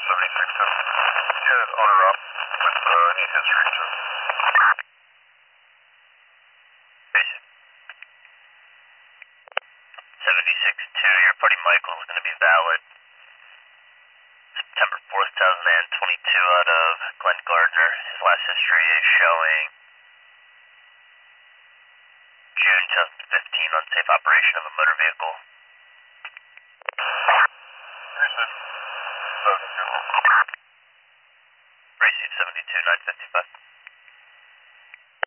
Hit owner up with any history check. Basic. 76-2, your buddy Michael is going to be valid. September 4th, 2022 out of Glen Gardner. His last history is showing June 2015 unsafe operation of a motor vehicle. Receive. Receive 72-955.